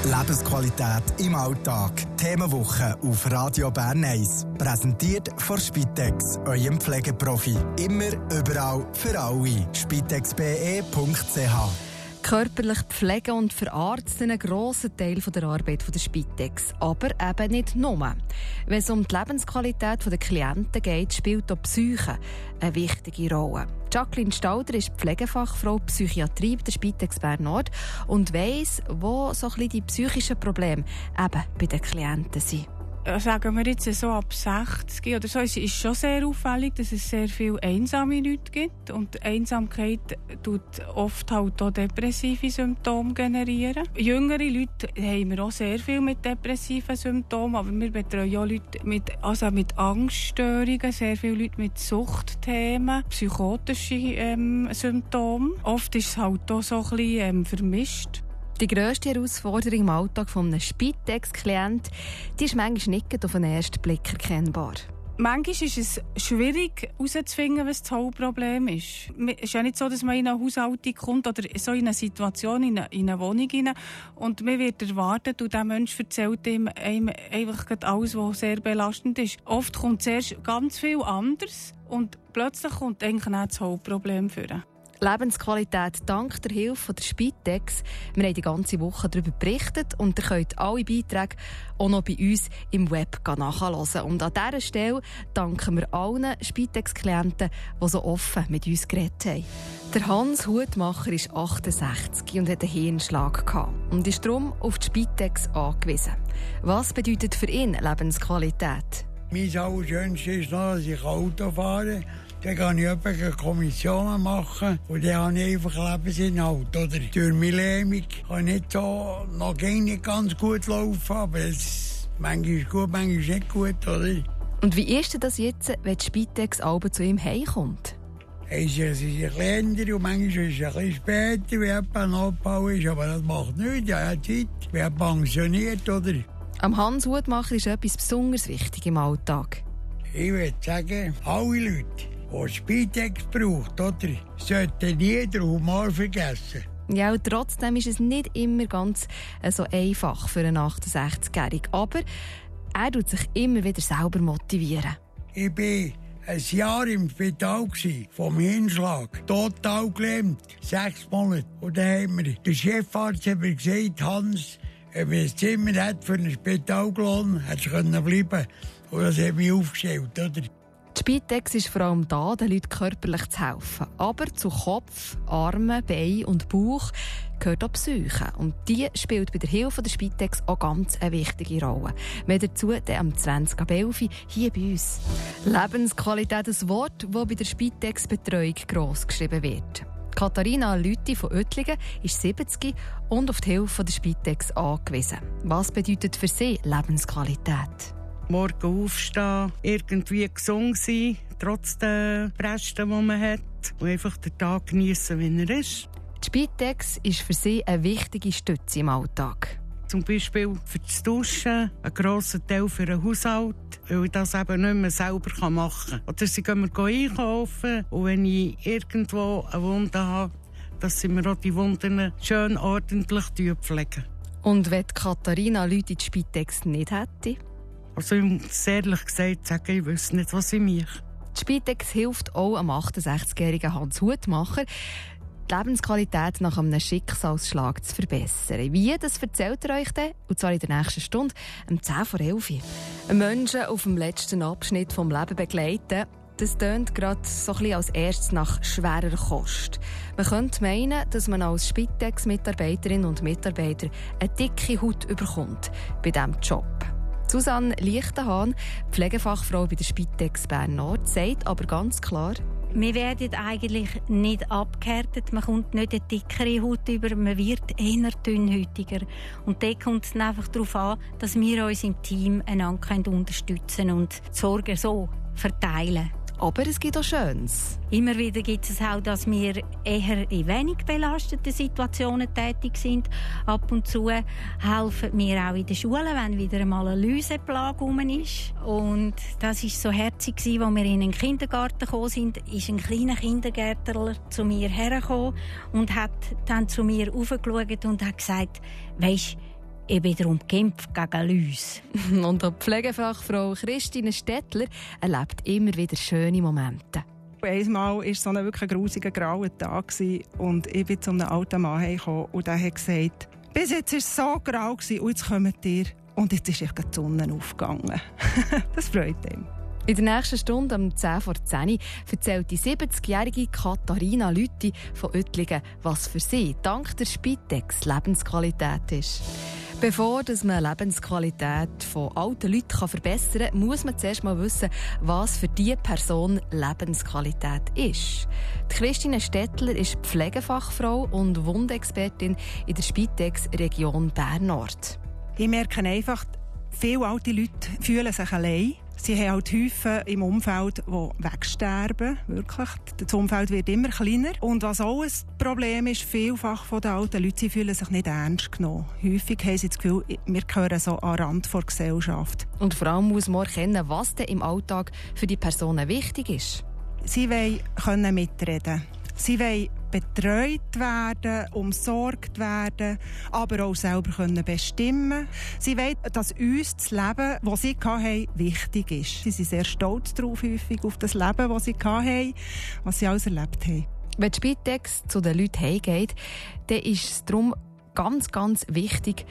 Lebensqualität im Alltag. Themenwoche auf Radio Bern 1. Präsentiert von Spitex, eurem Pflegeprofi. Immer, überall, für alle. spitexbe.ch. Körperlich pflegen und verarzten einen grossen Teil der Arbeit der Spitex. Aber eben nicht nur. Wenn es um die Lebensqualität der Klienten geht, spielt auch Psyche eine wichtige Rolle. Jacqueline Stauder ist Pflegefachfrau Psychiatrie bei der Spitex Bern Nord und weiss, wo so ein bisschen die psychischen Probleme eben bei den Klienten sind. Sagen wir jetzt so ab 60 oder so, es ist schon sehr auffällig, dass es sehr viele einsame Leute gibt. Und Einsamkeit tut oft halt auch depressive Symptome generieren. Jüngere Leute haben wir auch sehr viel mit depressiven Symptomen, aber wir betreuen auch Leute mit Angststörungen, sehr viele Leute mit Suchtthemen, psychotische Symptome. Oft ist es halt auch so ein bisschen vermischt. Die grösste Herausforderung im Alltag eines Spitex-Klienten ist manchmal nicht auf den ersten Blick erkennbar. Manchmal ist es schwierig herauszufinden, was das Hauptproblem ist. Es ist ja nicht so, dass man in eine Haushaltung kommt oder so in eine Situation, in eine Wohnung hinein und man wird erwartet und der Mensch erzählt einem einfach alles, was sehr belastend ist. Oft kommt zuerst ganz viel anderes und plötzlich kommt eigentlich auch das Hauptproblem vor. Lebensqualität dank der Hilfe der Spitex. Wir haben die ganze Woche darüber berichtet und ihr könnt alle Beiträge auch noch bei uns im Web nachhören. Und an dieser Stelle danken wir allen Spitex-Klienten, die so offen mit uns geredet haben. Der Hans Hutmacher ist 68 und hat einen Hirnschlag gehabt und ist darum auf die Spitex angewiesen. Was bedeutet für ihn Lebensqualität? Mein Allerschönste ist noch, dass ich Auto fahre. Dann kann ich etwa Kommissionen machen und dann habe ich einfach Lebensinhalt. Oder? Durch meine Lähmung kann ich nicht so, noch nicht ganz gut laufen, aber es manchmal ist gut, manchmal ist nicht gut. Oder? Und wie ist das jetzt, wenn die Spitex-Alben zu ihm heimkommt? Es ist ein bisschen älter und manchmal ist es ein bisschen später, wenn jemand ein Abbau ist, aber das macht nichts, ja, Zeit. Ich bin pensioniert, oder? Am Hans Hutmacher ist etwas besonders wichtig im Alltag. Ich würde sagen, alle Leute, die Spitex braucht, oder, sollten nie den Humor vergessen. Ja, und trotzdem ist es nicht immer ganz so einfach für einen 68-Jährigen. Aber er tut sich immer wieder selber motivieren. Ich war ein Jahr im Spital vom Hirnschlag. Total gelähmt. 6 Monate. Und dann haben wir, der Chefarzt hat mir gesagt, Hans, wenn man ein Zimmer hat für einen Spitallohn, hätte ich bleiben können. Und das hat mich aufgestellt, oder? Die Spitex ist vor allem da, den Leuten körperlich zu helfen. Aber zu Kopf, Armen, Beinen und Bauch gehört auch Psyche. Und die spielt bei der Hilfe der Spitex auch ganz eine wichtige Rolle. Mehr dazu dann am 20. ab 11 Uhr hier bei uns. Lebensqualität, ein Wort, das bei der Spitex-Betreuung gross geschrieben wird. Katharina Lüthi von Oettlingen ist 70 und auf die Hilfe der Spitex angewiesen. Was bedeutet für sie Lebensqualität? Morgen aufstehen, irgendwie gesund sein, trotz der Presten, die man hat. Und einfach den Tag geniessen, wie er ist. Die Spitex ist für sie eine wichtige Stütze im Alltag. Zum Beispiel für das Duschen, ein grosser Teil für den Haushalt, weil ich das eben nicht mehr selber machen kann. Oder sie gehen mir einkaufen und wenn ich irgendwo eine Wunde habe, dass sie mir auch die Wunden schön ordentlich pflegen. Und wenn Katharina Leute die Spitex nicht hätte? Also ich muss ehrlich gesagt sagen, ich wüsste nicht, was ich mache. Die Spitex hilft auch am 68-jährigen Hans Hutmacher, die Lebensqualität nach einem Schicksalsschlag zu verbessern. Wie, das erzählt er euch dann, und zwar in der nächsten Stunde, um 10 vor 11 Uhr. Menschen auf dem letzten Abschnitt des Lebens begleiten, das tönt gerade so ein bisschen als erstes nach schwerer Kost. Man könnte meinen, dass man als Spitex-Mitarbeiterin und Mitarbeiter eine dicke Haut überkommt bei diesem Job. Susanne Lichtenhahn, Pflegefachfrau bei der Spitex Bern Nord, sagt aber ganz klar: Wir werden eigentlich nicht abgehärtet, man kommt nicht eine dickere Haut über, man wird eher dünnhäutiger. Und da kommt es einfach darauf an, dass wir uns im Team einander unterstützen und die Sorgen so verteilen. Aber es gibt auch Schönes. Immer wieder gibt es auch, dass wir eher in wenig belasteten Situationen tätig sind. Ab und zu helfen wir auch in den Schulen, wenn wieder einmal eine Läuseplage rum ist. Und das war so herzig, als wir in den Kindergarten gekommen sind, ist ein kleiner Kindergärtner zu mir hergekommen und hat dann zu mir raufgeschaut und hat gesagt: «Weisst, eben darum kämpft gegen Läuse. Und auch die Pflegefachfrau Christine Stettler erlebt immer wieder schöne Momente. Einmal war so ein wirklich grusiger grauer Tag und ich bin zu einem alten Mann gekommen und der hat gesagt, bis jetzt war es so grau und jetzt kommt ihr und jetzt ist echt die Sonne aufgegangen. Das freut ihn. In der nächsten Stunde um 10 vor 10 erzählt die 70-jährige Katharina Lüthi von Oettlingen, was für sie dank der Spitex Lebensqualität ist. Bevor man Lebensqualität von alten Leuten verbessern kann, muss man zuerst mal wissen, was für diese Person Lebensqualität ist. Die Christine Stettler ist Pflegefachfrau und Wundexpertin in der Spitex Region Bern-Nord. Ich merke einfach, viele alte Leute fühlen sich allein. Sie haben halt Häufen im Umfeld, die wegsterben. Wirklich. Das Umfeld wird immer kleiner. Und was auch ein Problem ist, vielfach von den alten Leuten, sie fühlen sich nicht ernst genommen. Häufig haben sie das Gefühl, wir gehören so an den Rand der Gesellschaft. Und vor allem muss man erkennen, was denn im Alltag für die Personen wichtig ist. Sie wollen mitreden. Sie wollen betreut werden, umsorgt werden, aber auch selber bestimmen. Sie wollen, dass uns das Leben, das sie hatten, wichtig ist. Sie sind sehr stolz darauf, häufig auf das Leben, das sie hatten, was sie alles erlebt haben. Wenn die Spitex zu den Leuten heimgeht, dann ist es darum ganz, ganz wichtig,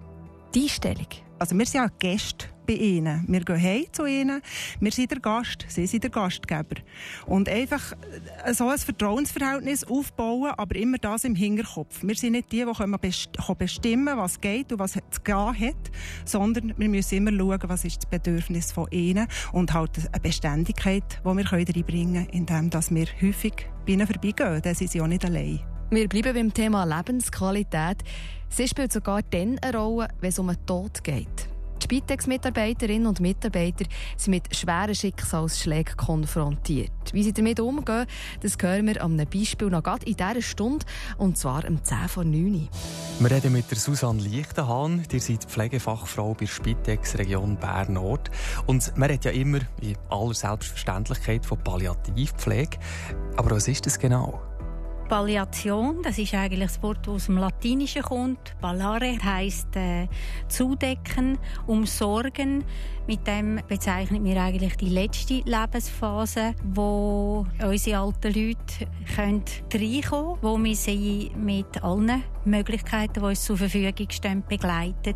die Einstellung. Also wir sind ja Gäste bei ihnen. Wir gehen heim zu ihnen. Wir sind der Gast, sie sind der Gastgeber. Und einfach so ein Vertrauensverhältnis aufbauen, aber immer das im Hinterkopf. Wir sind nicht die, die bestimmen, was geht und was zu gehen hat, sondern wir müssen immer schauen, was ist das Bedürfnis von ihnen und halt eine Beständigkeit, die wir reinbringen können, indem wir häufig bei ihnen vorbeigehen. Dann sind sie auch nicht allein. Wir bleiben beim Thema Lebensqualität. Sie spielt sogar dann eine Rolle, wenn es um den Tod geht. Die Spitex-Mitarbeiterinnen und Mitarbeiter sind mit schweren Schicksalsschlägen konfrontiert. Wie sie damit umgehen, das hören wir an einem Beispiel noch gerade in dieser Stunde, und zwar um 10 vor 9. Wir reden mit der Susanne Lichtenhahn. Ihr seid Pflegefachfrau bei der Spitex Region Bern-Nord. Und man redet ja immer in aller Selbstverständlichkeit von Palliativpflege. Aber was ist das genau? Palliation, das ist eigentlich das Wort, das aus dem Latinischen kommt. Pallare heisst zudecken, umsorgen. Mit dem bezeichnen wir eigentlich die letzte Lebensphase, wo unsere alten Leute reinkommen können, wo wir sie mit allen Möglichkeiten, die uns zur Verfügung stehen, begleiten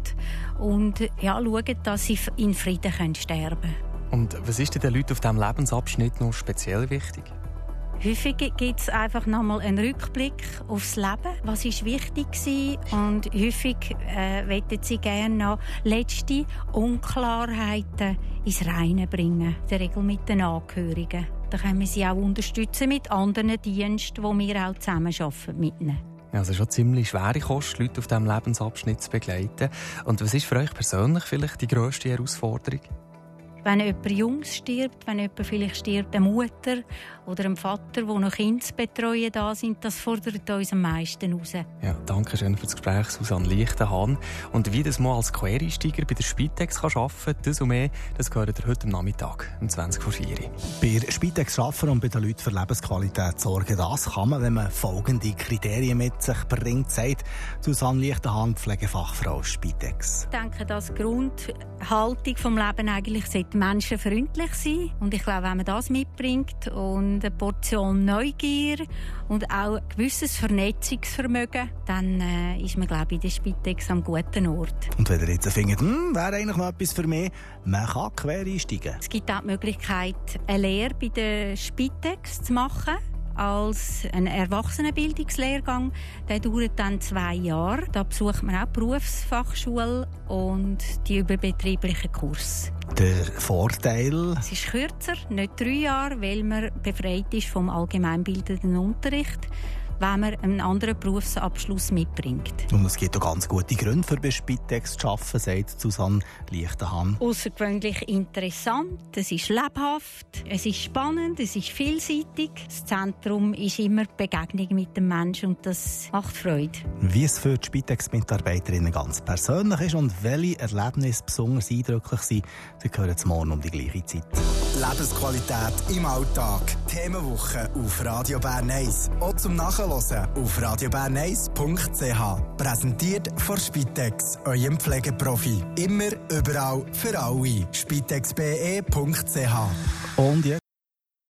und schauen, dass sie in Frieden sterben können. Und was ist denn den Leuten auf diesem Lebensabschnitt noch speziell wichtig? Häufig gibt es einfach nochmal einen Rückblick aufs Leben. Was war wichtig gewesen? Und häufig möchten sie gerne noch letzte Unklarheiten ins Reine bringen. In der Regel mit den Angehörigen. Da können wir sie auch unterstützen mit anderen Diensten, wo wir auch zusammenarbeiten mit ihnen. Ja, also schon ziemlich schwere Kost, Leute auf diesem Lebensabschnitt zu begleiten. Und was ist für euch persönlich vielleicht die grösste Herausforderung? Wenn jemand Jungs stirbt, wenn jemand vielleicht stirbt, eine Mutter oder ein Vater, die noch Kinder zu betreuen da sind, das fordert uns am meisten raus. Ja, danke schön für das Gespräch, Susanne Lichtenhahn. Und wie das mal als Quereinsteiger bei der Spitex arbeiten kann, das und mehr, das gehört ihr heute am Nachmittag um 20 vor 4. Bei der Spitex arbeiten und bei den Leuten für Lebensqualität sorgen, das kann man, wenn man folgende Kriterien mit sich bringt, sagt Susanne Lichtenhahn, Pflegefachfrau Spitex. Ich denke, dass die Grundhaltung des Lebens eigentlich menschenfreundlich sein. Und ich glaube, wenn man das mitbringt und eine Portion Neugier und auch ein gewisses Vernetzungsvermögen, dann ist man, glaube ich, in der Spitex am guten Ort. Und wenn ihr jetzt findet, wäre eigentlich noch etwas für mich, man kann quer einsteigen. Es gibt auch die Möglichkeit, eine Lehre bei der Spitex zu machen. Als ein Erwachsenenbildungslehrgang. Der dauert dann 2 Jahre. Da besucht man auch die Berufsfachschule und die überbetrieblichen Kurse. Der Vorteil? Es ist kürzer, nicht 3 Jahre, weil man befreit ist vom allgemeinbildenden Unterricht, wenn man einen anderen Berufsabschluss mitbringt. Und es gibt auch ganz gute Gründe, für bei Spitex zu arbeiten, sagt Susanne Lichtenhahn. Außergewöhnlich interessant, es ist lebhaft, es ist spannend, es ist vielseitig. Das Zentrum ist immer die Begegnung mit dem Menschen und das macht Freude. Wie es für die Spitex-Mitarbeiterinnen ganz persönlich ist und welche Erlebnisse besonders eindrücklich sind, Sie hören es morgen um die gleiche Zeit. Lebensqualität im Alltag. Themenwoche auf Radio Bern 1. Auch zum Nachhören auf radiobern1.ch. Präsentiert von Spitex, eurem Pflegeprofi. Immer, überall, für alle. spitexbe.ch. Und jetzt